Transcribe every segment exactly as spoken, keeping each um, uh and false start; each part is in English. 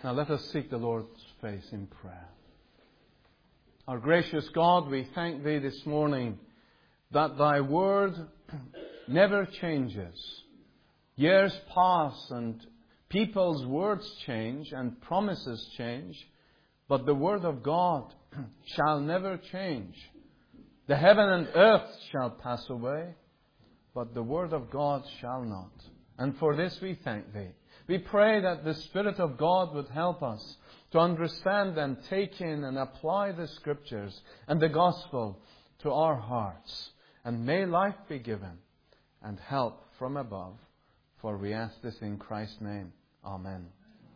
Now let us seek the Lord's face in prayer. Our gracious God, we thank Thee this morning that Thy Word never changes. Years pass and people's words change and promises change, but the Word of God shall never change. The heaven and earth shall pass away, but the Word of God shall not. And for this we thank Thee. We pray that the Spirit of God would help us to understand and take in and apply the Scriptures and the Gospel to our hearts. And may life be given and help from above. For we ask this in Christ's name. Amen.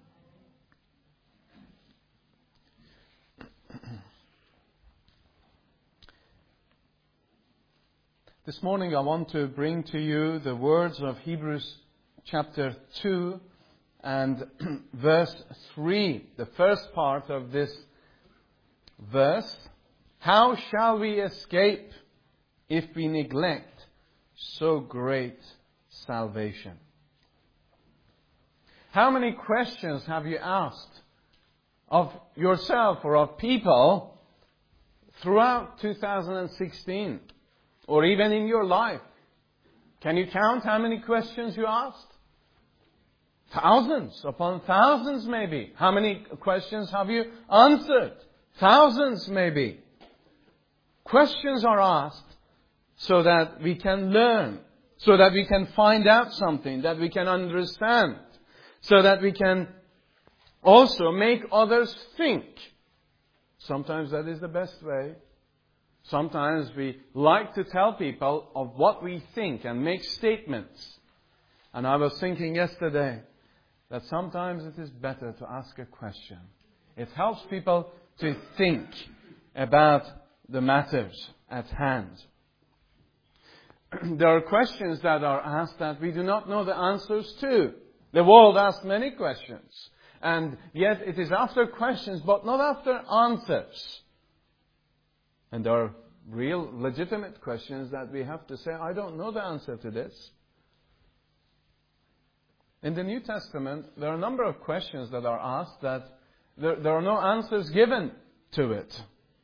This morning I want to bring to you the words of Hebrews chapter two and verse three. The first part of this verse. How shall we escape if we neglect so great salvation? How many questions have you asked of yourself or of people throughout two thousand sixteen? Or even in your life? Can you count how many questions you asked? Thousands upon thousands maybe. How many questions have you answered? Thousands maybe. Questions are asked so that we can learn, so that we can find out something, that we can understand, so that we can also make others think. Sometimes that is the best way. Sometimes we like to tell people of what we think and make statements. And I was thinking yesterday that sometimes it is better to ask a question. It helps people to think about the matters at hand. There are questions that are asked that we do not know the answers to. The world asks many questions. And yet it is after questions, but not after answers. And there are real, legitimate questions that we have to say, I don't know the answer to this. In the New Testament, there are a number of questions that are asked that there, there are no answers given to it.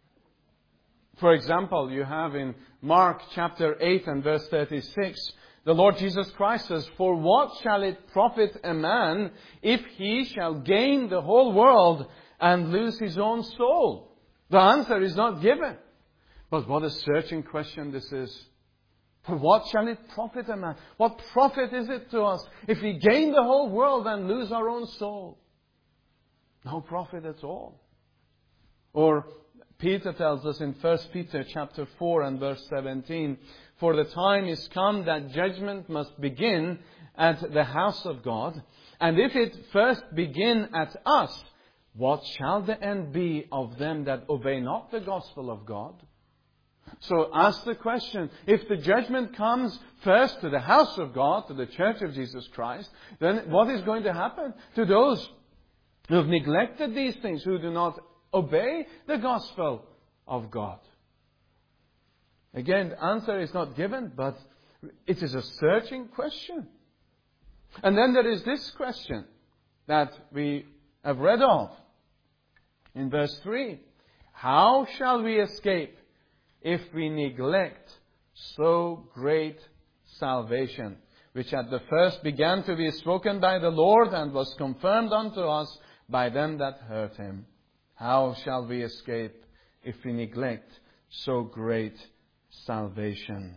For example, you have in Mark chapter eight and verse thirty-six, the Lord Jesus Christ says, For what shall it profit a man if he shall gain the whole world and lose his own soul? The answer is not given. But what a searching question this is. For what shall it profit a man? What profit is it to us if we gain the whole world and lose our own soul? No profit at all. Or Peter tells us in First Peter chapter four and verse seventeen, For the time is come that judgment must begin at the house of God. And if it first begin at us, what shall the end be of them that obey not the gospel of God? So ask the question, if the judgment comes first to the house of God, to the church of Jesus Christ, then what is going to happen to those who have neglected these things, who do not obey the gospel of God? Again, the answer is not given, but it is a searching question. And then there is this question that we have read of in verse three. How shall we escape if we neglect so great salvation, which at the first began to be spoken by the Lord and was confirmed unto us by them that heard Him? How shall we escape if we neglect so great salvation?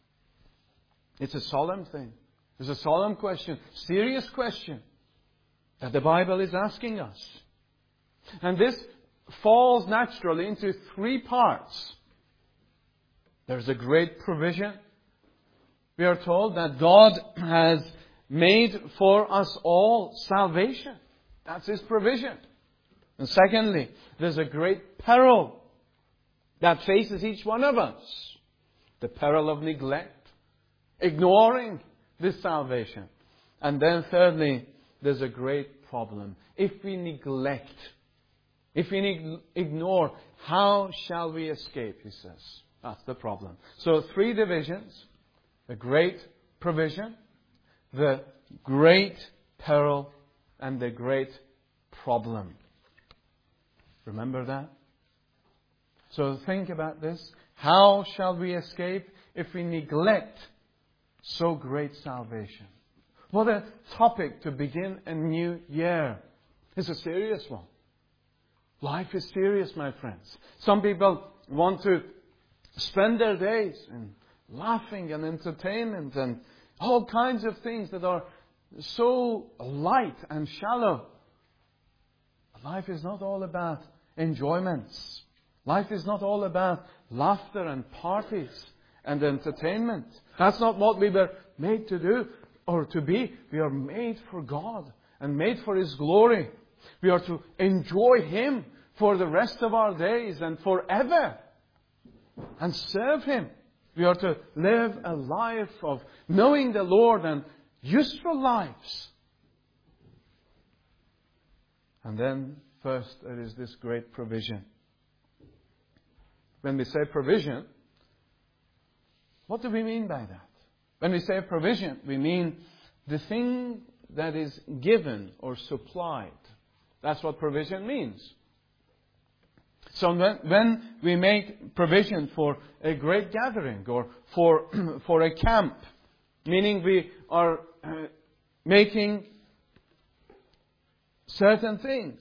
It's a solemn thing. It's a solemn question, serious question that the Bible is asking us. And this falls naturally into three parts. There's a great provision. We are told that God has made for us all salvation. That's His provision. And secondly, there's a great peril that faces each one of us. The peril of neglect, ignoring this salvation. And then thirdly, there's a great problem. If we neglect, if we neg- ignore, how shall we escape, he says. That's the problem. So three divisions. The great provision, the great peril, and the great problem. Remember that? So think about this. How shall we escape if we neglect so great salvation? What a topic to begin a new year. It's a serious one. Life is serious, my friends. Some people want to spend their days in laughing and entertainment and all kinds of things that are so light and shallow. Life is not all about enjoyments. Life is not all about laughter and parties and entertainment. That's not what we were made to do or to be. We are made for God and made for His glory. We are to enjoy Him for the rest of our days and forever and serve Him. We are to live a life of knowing the Lord and useful lives. And then first there is this great provision. When we say provision, what do we mean by that? When we say provision, we mean the thing that is given or supplied. That's what provision means. So when, when we make provision for a great gathering or for, for a camp, meaning we are uh, making certain things.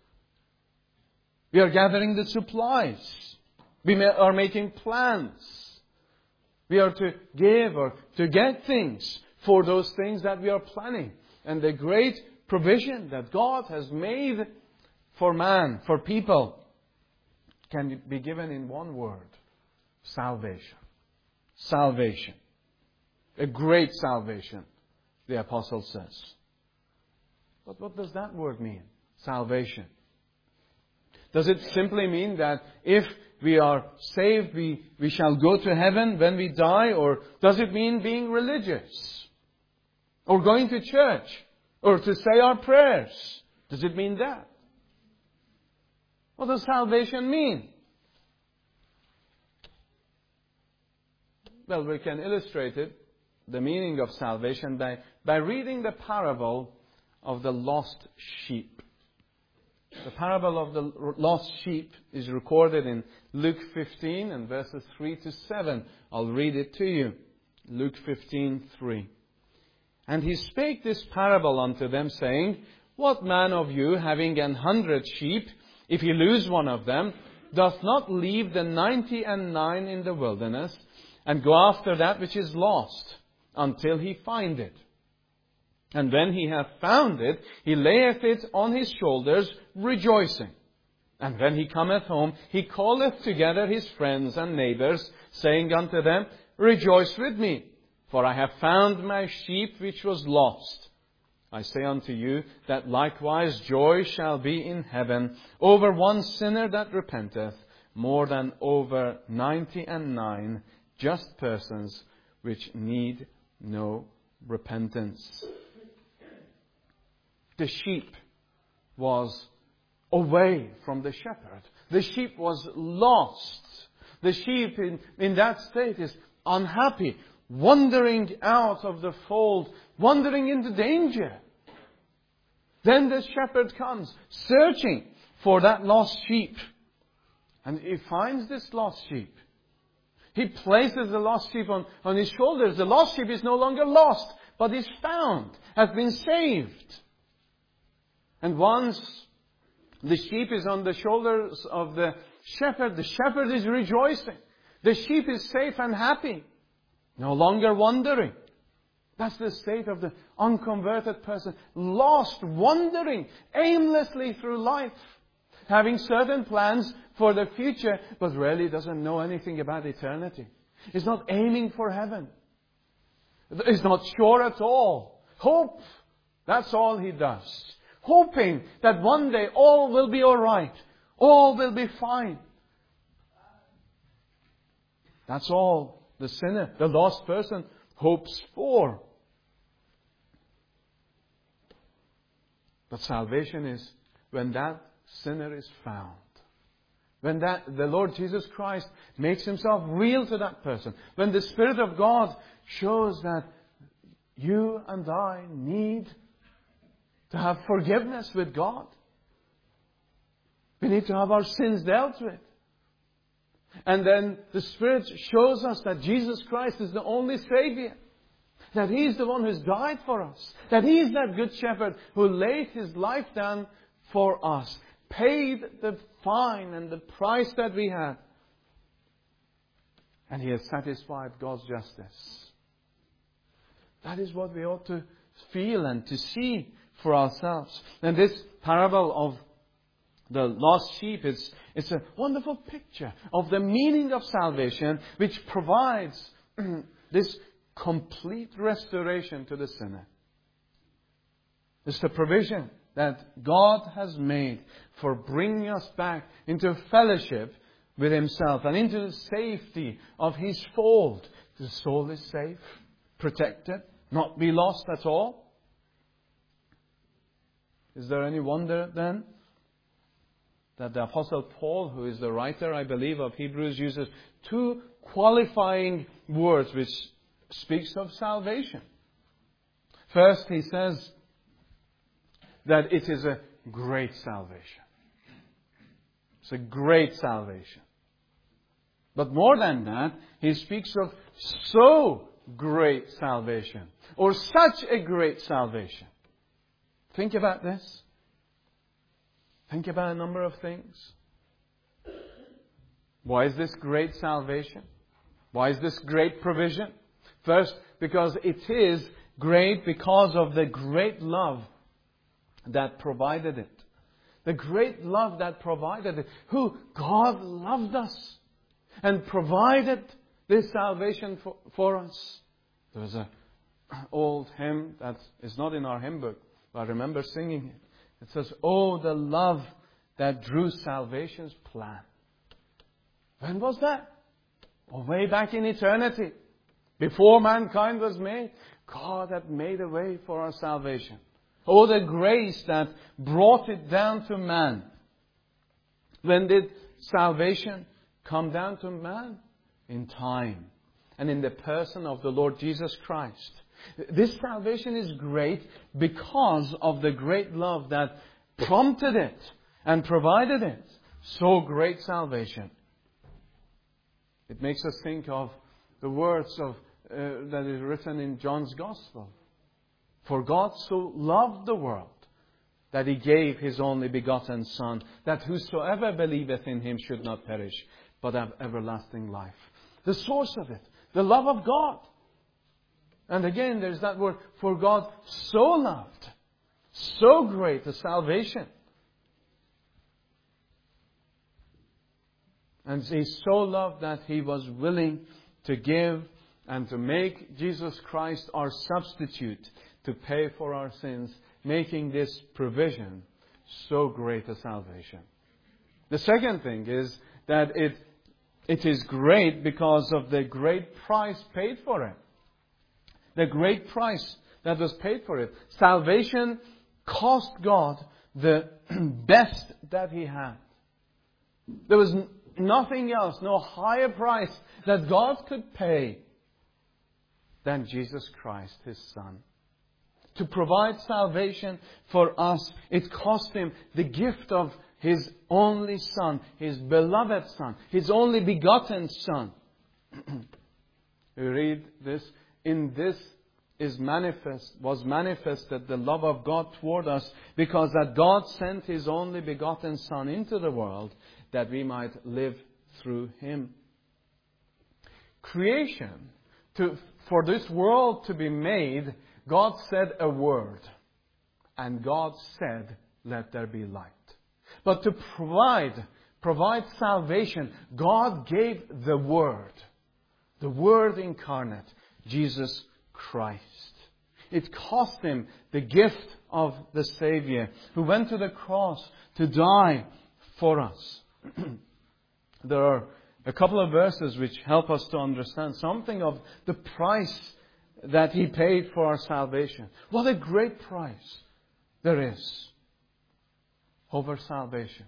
We are gathering the supplies. We are making plans. We are to give or to get things for those things that we are planning. And the great provision that God has made for man, for people, can be given in one word. Salvation. Salvation. A great salvation, the apostle says. But what does that word mean? Salvation. Does it simply mean that if we are saved, we, we shall go to heaven when we die? Or does it mean being religious? Or going to church? Or to say our prayers? Does it mean that? What does salvation mean? Well, we can illustrate it, the meaning of salvation, by, by reading the parable of the lost sheep. The parable of the lost sheep is recorded in Luke fifteen and verses three to seven. I'll read it to you. Luke fifteen, three. And he spake this parable unto them, saying, What man of you, having an hundred sheep, if he lose one of them, doth not leave the ninety and nine in the wilderness, and go after that which is lost, until he find it? And when he hath found it, he layeth it on his shoulders, rejoicing. And when he cometh home, he calleth together his friends and neighbours, saying unto them, Rejoice with me, for I have found my sheep which was lost. I say unto you, that likewise joy shall be in heaven over one sinner that repenteth, more than over ninety and nine just persons which need no repentance. The sheep was away from the shepherd. The sheep was lost. The sheep in, in that state is unhappy, wandering out of the fold, wandering into danger. Then the shepherd comes, searching for that lost sheep. And he finds this lost sheep. He places the lost sheep on, on his shoulders. The lost sheep is no longer lost, but is found, has been saved. And once the sheep is on the shoulders of the shepherd, the shepherd is rejoicing. The sheep is safe and happy, no longer wandering. That's the state of the unconverted person, lost, wandering aimlessly through life, having certain plans for the future, but really doesn't know anything about eternity. Is not aiming for heaven. Is not sure at all. Hope. That's all he does. Hoping that one day all will be all right. All will be fine. That's all the sinner, the lost person, hopes for. But salvation is when that sinner is found. When that the Lord Jesus Christ makes Himself real to that person. When the Spirit of God shows that you and I need to have forgiveness with God. We need to have our sins dealt with. And then the Spirit shows us that Jesus Christ is the only Savior. That He is the one who's died for us. That He is that good shepherd who laid His life down for us. Paid the fine and the price that we had. And He has satisfied God's justice. That is what we ought to feel and to see for ourselves. And this parable of the lost sheep is it's a wonderful picture of the meaning of salvation, which provides this complete restoration to the sinner. It's the provision that God has made for bringing us back into fellowship with Himself and into the safety of His fold. The soul is safe, protected, not be lost at all. Is there any wonder then that the Apostle Paul, who is the writer, I believe, of Hebrews, uses two qualifying words which speaks of salvation. First, he says that it is a great salvation. It's a great salvation. But more than that, he speaks of so great salvation, or such a great salvation. Think about this. Think about a number of things. Why is this great salvation? Why is this great provision? First, because it is great because of the great love that provided it. The great love that provided it. Who? God loved us and provided this salvation for, for us. There was an old hymn that is not in our hymn book, but I remember singing it. It says, "Oh, the love that drew salvation's plan." When was that? Oh, way back in eternity. Before mankind was made, God had made a way for our salvation. Oh, the grace that brought it down to man. When did salvation come down to man? In time. And in the person of the Lord Jesus Christ. This salvation is great because of the great love that prompted it and provided it. So great salvation. It makes us think of the words of uh, that is written in John's Gospel. For God so loved the world that He gave His only begotten Son, that whosoever believeth in Him should not perish, but have everlasting life. The source of it, the love of God. And again, there's that word, for God so loved, so great a salvation. And He so loved that He was willing to give and to make Jesus Christ our substitute to pay for our sins, making this provision so great a salvation. The second thing is that it it is great because of the great price paid for it. The great price that was paid for it. Salvation cost God the best that He had. There was nothing else, no higher price that God could pay than Jesus Christ, His Son. To provide salvation for us, it cost Him the gift of His only Son, His beloved Son, His only begotten Son. We read this. In this is manifest, was manifested the love of God toward us, because that God sent His only begotten Son into the world that we might live through Him. Creation, to, for this world to be made, God said a word. And God said, "Let there be light." But to provide, provide salvation, God gave the Word. The Word incarnate, Jesus Christ. It cost Him the gift of the Savior who went to the cross to die for us. There are a couple of verses which help us to understand something of the price that He paid for our salvation. What a great price there is over salvation.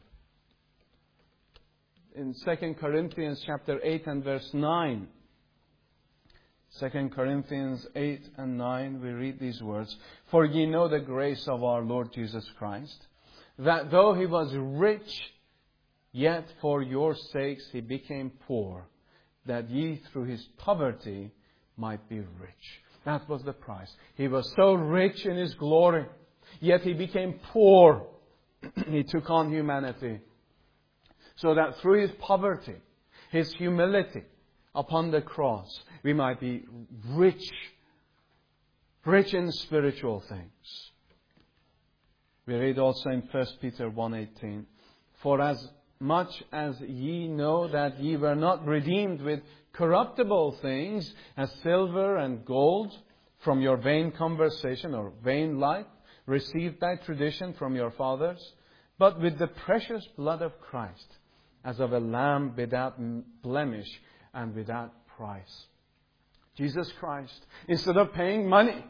In Second Corinthians chapter eight and verse nine, Second Corinthians eight and nine, we read these words. For ye know the grace of our Lord Jesus Christ, that though He was rich, Yet for your sakes He became poor, that ye through His poverty might be rich. That was the price. He was so rich in His glory, yet He became poor. He took on humanity, so that through His poverty, His humility upon the cross, we might be rich, rich in spiritual things. We read also in First Peter one eighteen, for as much as ye know that ye were not redeemed with corruptible things, as silver and gold, from your vain conversation or vain life, received by tradition from your fathers, but with the precious blood of Christ, as of a lamb without blemish and without price. Jesus Christ, instead of paying money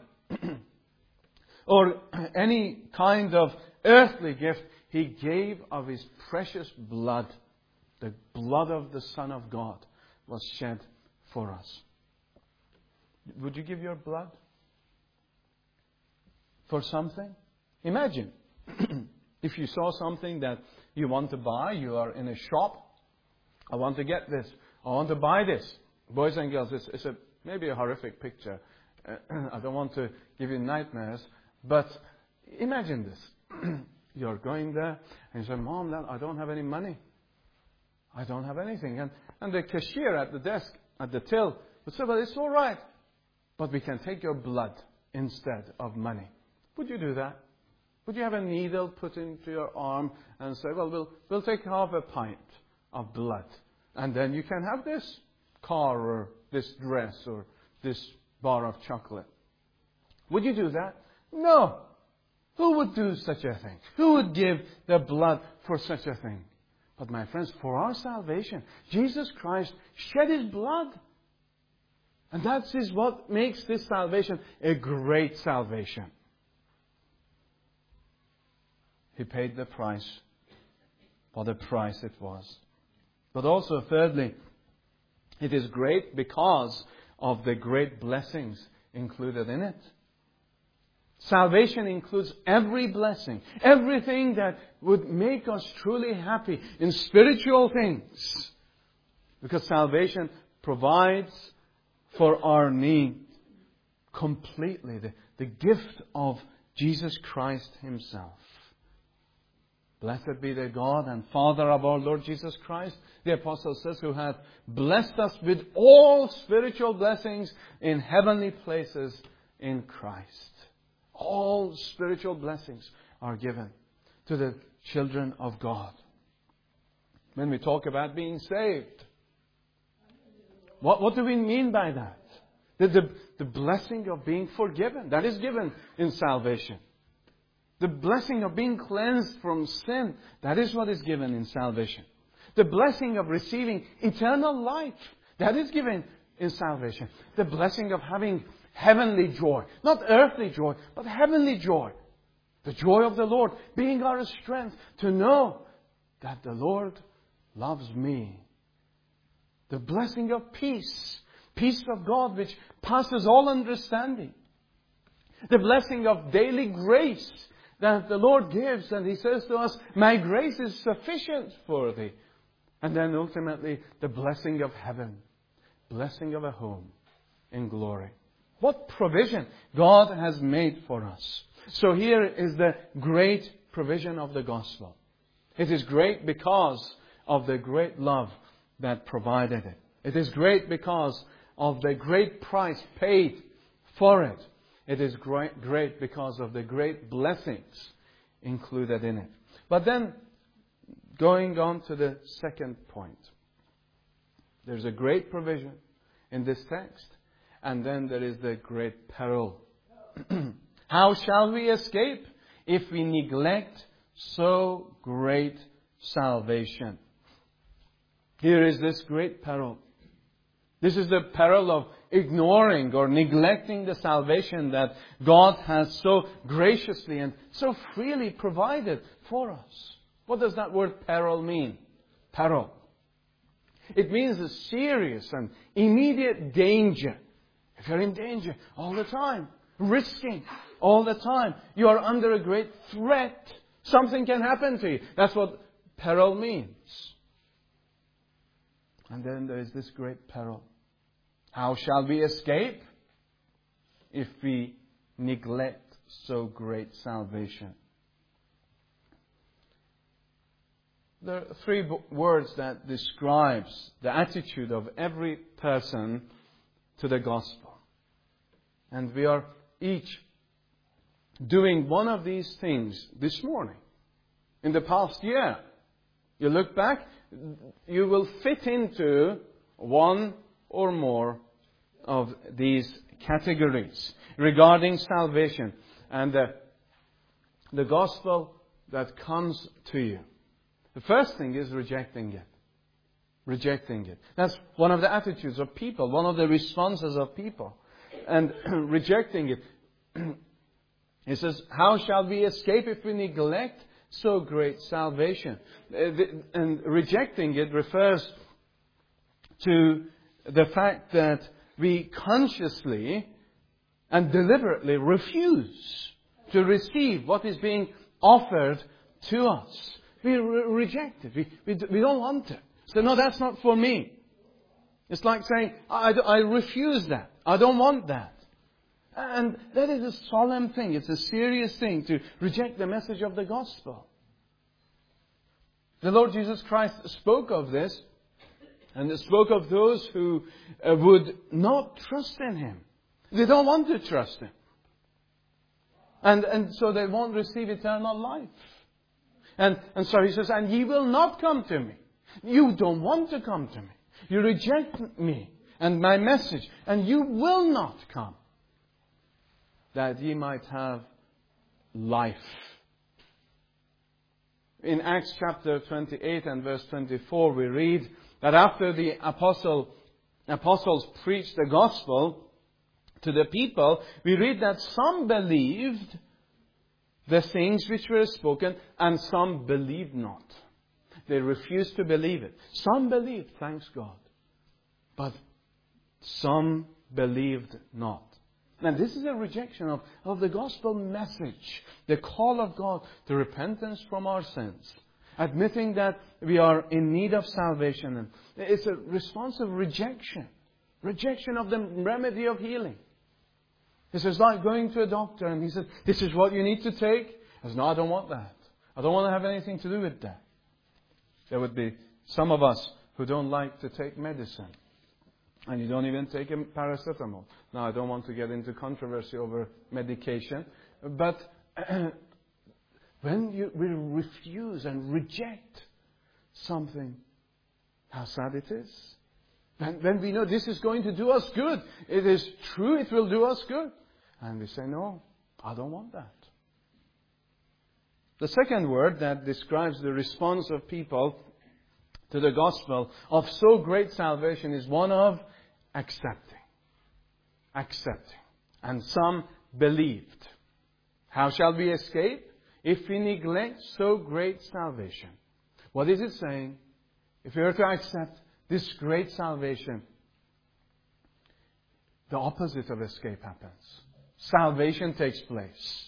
or any kind of earthly gift, He gave of His precious blood. The blood of the Son of God was shed for us. Would you give your blood for something? Imagine if you saw something that you want to buy, you are in a shop. I want to get this. I want to buy this. Boys and girls, it's, it's a, maybe a horrific picture. Uh, I don't want to give you nightmares, but imagine this. You're going there and you say, Mom, Dad, I don't have any money. I don't have anything. And, and the cashier at the desk, at the till, would say, well, it's all right, but we can take your blood instead of money. Would you do that? Would you have a needle put into your arm and say, well, we'll, we'll take half a pint of blood, and then you can have this car or this dress or this bar of chocolate? Would you do that? No. Who would do such a thing? Who would give their blood for such a thing? But my friends, for our salvation, Jesus Christ shed His blood. And that is what makes this salvation a great salvation. He paid the price. What a price it was. But also, thirdly, it is great because of the great blessings included in it. Salvation includes every blessing, everything that would make us truly happy in spiritual things. Because salvation provides for our need completely the, the gift of Jesus Christ Himself. Blessed be the God and Father of our Lord Jesus Christ, the Apostle says, who hath blessed us with all spiritual blessings in heavenly places in Christ. All spiritual blessings are given to the children of God. When we talk about being saved, what, what do we mean by that? The, the, the blessing of being forgiven, that is given in salvation. The blessing of being cleansed from sin, that is what is given in salvation. The blessing of receiving eternal life, that is given in salvation. The blessing of having heavenly joy. Not earthly joy, but heavenly joy. The joy of the Lord being our strength to know that the Lord loves me. The blessing of peace. Peace of God which passes all understanding. The blessing of daily grace that the Lord gives, and He says to us, my grace is sufficient for thee. And then ultimately the blessing of heaven. Blessing of a home in glory. What provision God has made for us. So here is the great provision of the gospel. It is great because of the great love that provided it. It is great because of the great price paid for it. It is great, great because of the great blessings included in it. But then, going on to the second point. There's a great provision in this text. And then there is the great peril. How shall we escape if we neglect so great salvation? Here is this great peril. This is the peril of ignoring or neglecting the salvation that God has so graciously and so freely provided for us. What does that word peril mean? Peril. It means a serious and immediate danger. If you're in danger all the time, risking all the time, you are under a great threat. Something can happen to you. That's what peril means. And then there is this great peril. How shall we escape if we neglect so great salvation? There are three words that describes the attitude of every person to the gospel. And we are each doing one of these things this morning. In the past year, you look back, you will fit into one or more of these categories regarding salvation and the, the gospel that comes to you. The first thing is rejecting it. Rejecting it. That's one of the attitudes of people, one of the responses of people. And rejecting it. He says, how shall we escape if we neglect so great salvation? And rejecting it refers to the fact that we consciously and deliberately refuse to receive what is being offered to us. We re- reject it. We, we, we don't want it. So no, that's not for me. It's like saying, I, I refuse that. I don't want that. And that is a solemn thing. It's a serious thing to reject the message of the gospel. The Lord Jesus Christ spoke of this, and spoke of those who uh, would not trust in Him. They don't want to trust Him. And, and so they won't receive eternal life. And, and so He says, and ye will not come to me. You don't want to come to me. You reject me and my message, and you will not come, that ye might have life. In Acts chapter twenty-eight and verse twenty-four, we read that after the apostle, apostles preached the gospel to the people, we read that some believed the things which were spoken, and some believed not. They refused to believe it. Some believed, thanks God. But some believed not. Now this is a rejection of, of the gospel message. The call of God to repentance from our sins. Admitting that we are in need of salvation. And it's a response of rejection. Rejection of the remedy of healing. It's just like going to a doctor and he says, this is what you need to take. I said, no, I don't want that. I don't want to have anything to do with that. There would be some of us who don't like to take medicine. And you don't even take a paracetamol. Now, I don't want to get into controversy over medication. But when you, we refuse and reject something, how sad it is. When, when we know this is going to do us good. It is true, it will do us good. And we say, no, I don't want that. The second word that describes the response of people to the gospel of so great salvation is one of accepting. Accepting. And some believed. How shall we escape if we neglect so great salvation? What is it saying? If we are to accept this great salvation, the opposite of escape happens. Salvation takes place.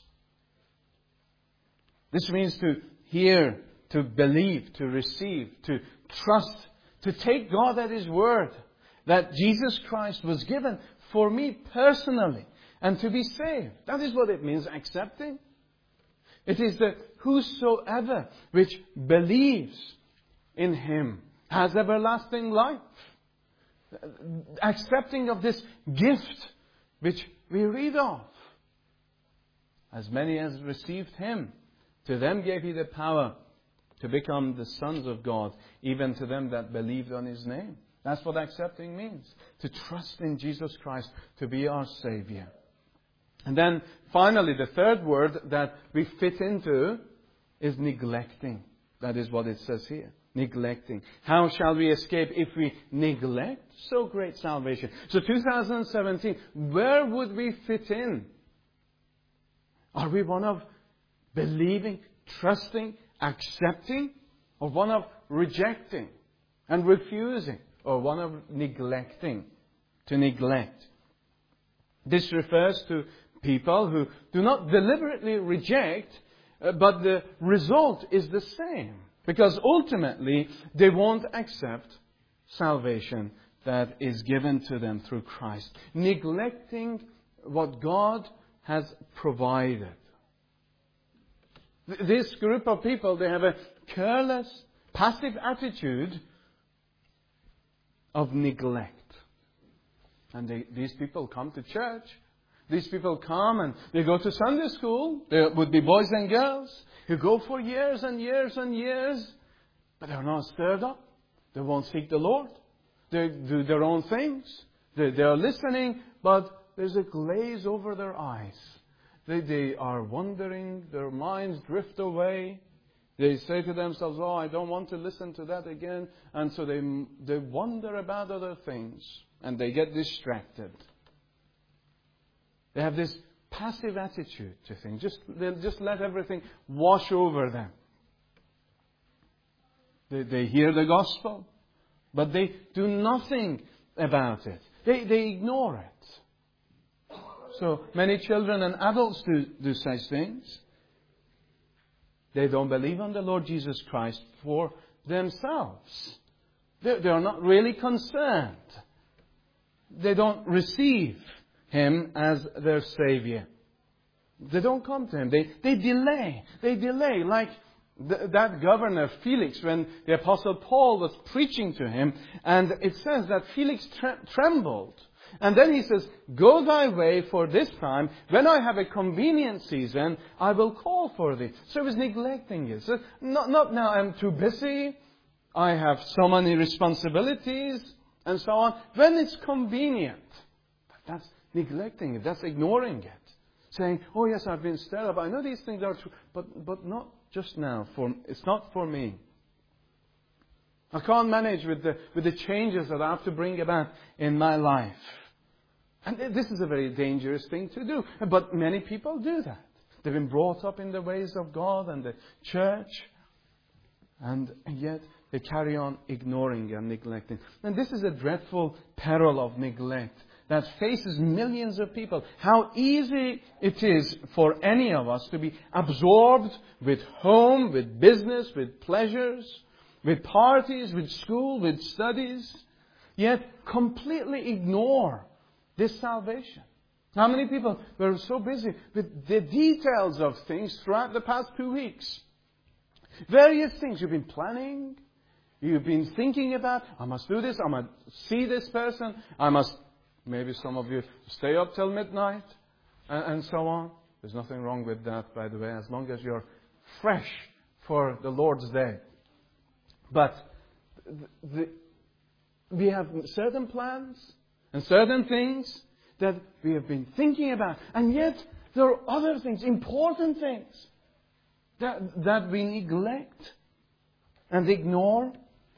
This means to hear, to believe, to receive, to trust, to take God at His word, that Jesus Christ was given for me personally, and to be saved. That is what it means, accepting. It is that whosoever which believes in Him has everlasting life. Accepting of this gift which we read of. As many as received Him, to them gave He the power to become the sons of God, even to them that believed on His name. That's what accepting means. To trust in Jesus Christ to be our Savior. And then finally, the third word that we fit into is neglecting. That is what it says here. Neglecting. How shall we escape if we neglect so great salvation? So two thousand seventeen, where would we fit in? Are we one of believing, trusting, accepting, or one of rejecting and refusing, or one of neglecting, to neglect? This refers to people who do not deliberately reject, uh, but the result is the same. Because ultimately, they won't accept salvation that is given to them through Christ. Neglecting what God has provided. This group of people, they have a careless, passive attitude of neglect. And they, these people come to church. These people come and they go to Sunday school. There would be boys and girls who go for years and years and years, but they're not stirred up. They won't seek the Lord. They do their own things. They, they are listening, but there's a glaze over their eyes. They, they are wandering. Their minds drift away. They say to themselves, oh, I don't want to listen to that again. And so they, they wonder about other things. And they get distracted. They have this passive attitude to things. Just, they'll just let everything wash over them. They, they hear the gospel, but they do nothing about it. They, they ignore it. So many children and adults do, do such things. They don't believe on the Lord Jesus Christ for themselves. They, they are not really concerned. They don't receive Him as their Savior. They don't come to Him. They, they delay. They delay. Like th- that governor Felix, when the Apostle Paul was preaching to him, and it says that Felix tre- trembled. And then he says, go thy way for this time. When I have a convenient season, I will call for thee. So he was neglecting it. So not, not now, I'm too busy. I have so many responsibilities. And so on. When it's convenient, that's neglecting it. That's ignoring it. Saying, oh yes, I've been stirred up. I know these things are true, but but not just now. For it's not for me. I can't manage with the with the changes that I have to bring about in my life. And this is a very dangerous thing to do. But many people do that. They've been brought up in the ways of God and the church, and yet they carry on ignoring and neglecting. And this is a dreadful peril of neglect that faces millions of people. How easy it is for any of us to be absorbed with home, with business, with pleasures, with parties, with school, with studies, yet completely ignore this salvation. How many people were so busy with the details of things throughout the past two weeks? Various things you've been planning. You've been thinking about, I must do this, I must see this person, I must, maybe some of you stay up till midnight, and, and so on. There's nothing wrong with that, by the way, as long as you're fresh for the Lord's day. But the, the, we have certain plans and certain things that we have been thinking about, and yet there are other things, important things, that, that we neglect and ignore.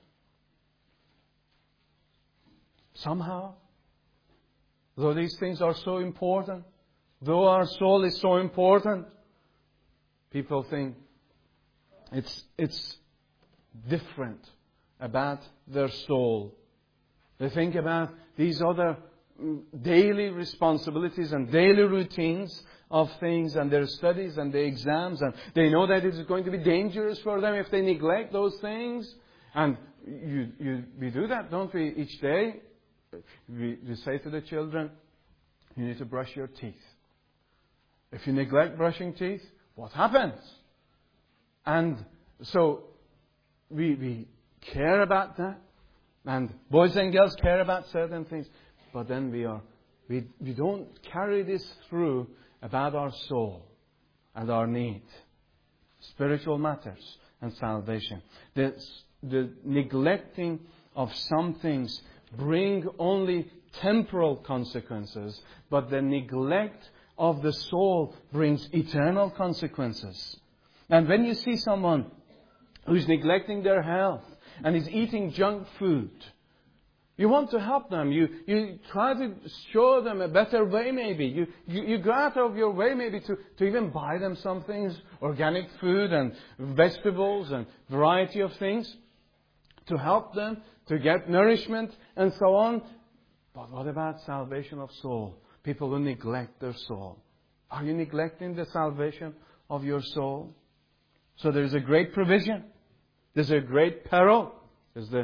Somehow, though these things are so important, though our soul is so important, people think it's it's different about their soul. They think about these other daily responsibilities and daily routines of things and their studies and their exams, and they know that it is going to be dangerous for them if they neglect those things. And you, you, we do that, don't we, each day? We, we say to the children, you need to brush your teeth. If you neglect brushing teeth, what happens? And so we, we care about that. And boys and girls care about certain things. But then we are we, we don't carry this through about our soul and our need. Spiritual matters and salvation. The, the neglecting of some things bring only temporal consequences, but the neglect of the soul brings eternal consequences. And when you see someone who's neglecting their health and is eating junk food, you want to help them. You, you try to show them a better way maybe. You, you, you go out of your way maybe to, to even buy them some things, organic food and vegetables and variety of things, to help them to get nourishment and so on. But what about salvation of soul? People who neglect their soul. Are you neglecting the salvation of your soul? So there's a great provision. There's a great peril. There's the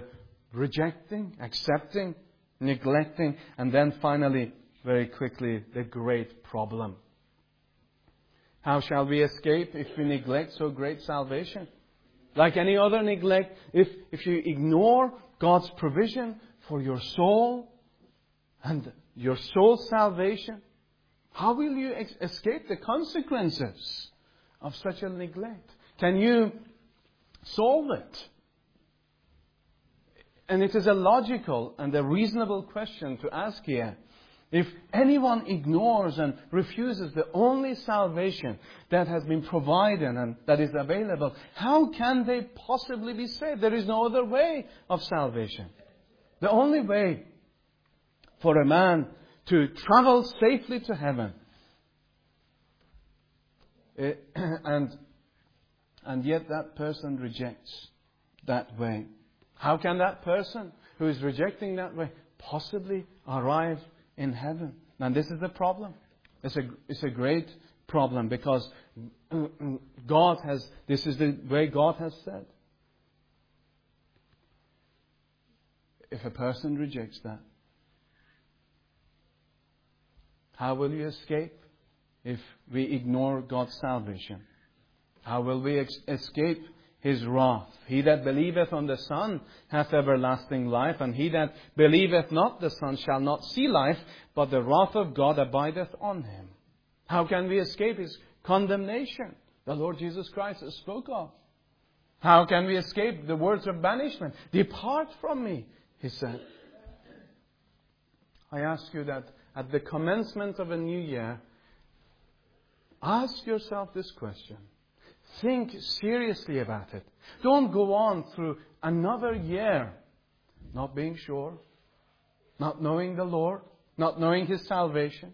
rejecting, accepting, neglecting, and then finally, very quickly, the great problem. How shall we escape if we neglect so great salvation? Like any other neglect, if, if you ignore God's provision for your soul and your soul's salvation, how will you ex- escape the consequences of such a neglect? Can you solve it? And it is a logical and a reasonable question to ask here. If anyone ignores and refuses the only salvation that has been provided and that is available, how can they possibly be saved? There is no other way of salvation. The only way for a man to travel safely to heaven, and, and yet that person rejects that way. How can that person who is rejecting that way possibly arrive in heaven? And this is the problem. It's a, it's a great problem because God has, this is the way God has said. If a person rejects that, how will you escape if we ignore God's salvation? How will we ex- escape His wrath? He that believeth on the Son hath everlasting life, and he that believeth not the Son shall not see life, but the wrath of God abideth on him. How can we escape His condemnation the Lord Jesus Christ spoke of? How can we escape the words of banishment? Depart from me, He said. I ask you that at the commencement of a new year, ask yourself this question. Think seriously about it. Don't go on through another year not being sure, not knowing the Lord, not knowing His salvation.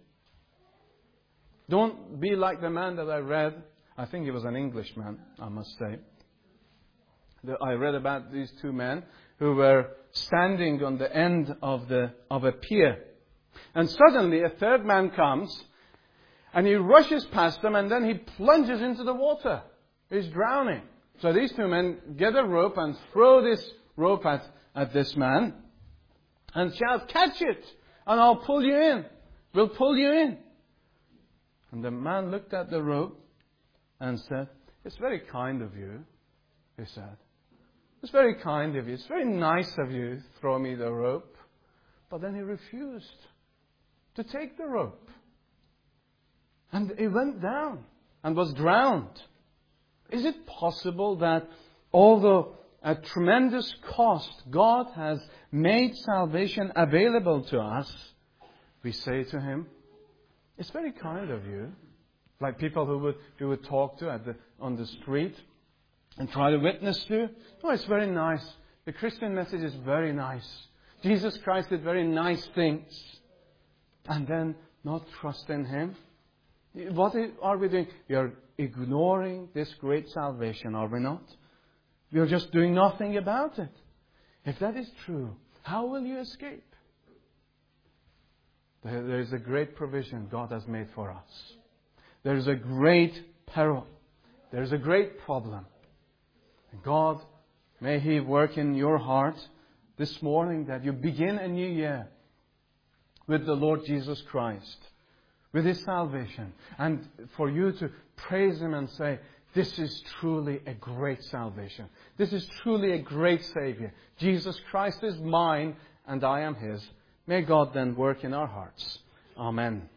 Don't be like the man that I read. I think he was an Englishman, I must say. I read about these two men who were standing on the end of the of a pier. And suddenly a third man comes and he rushes past them and then he plunges into the water. He's drowning. So these two men get a rope and throw this rope at, at this man and shout, "Catch it and I'll pull you in. We'll pull you in." And the man looked at the rope and said, "It's very kind of you," he said. "It's very kind of you. It's very nice of you to throw me the rope." But then he refused to take the rope. And he went down and was drowned. Is it possible that although at tremendous cost God has made salvation available to us, we say to Him, "It's very kind of you," like people who would who would talk to at the on the street and try to witness to? "Oh, it's very nice. The Christian message is very nice. Jesus Christ did very nice things." And then not trust in Him. What are we doing? We are ignoring this great salvation, are we not? We are just doing nothing about it. If that is true, how will you escape? There is a great provision God has made for us. There is a great peril. There is a great problem. God, may He work in your heart this morning that you begin a new year with the Lord Jesus Christ, with His salvation, and for you to praise Him and say, "This is truly a great salvation. This is truly a great Savior. Jesus Christ is mine and I am His." May God then work in our hearts. Amen.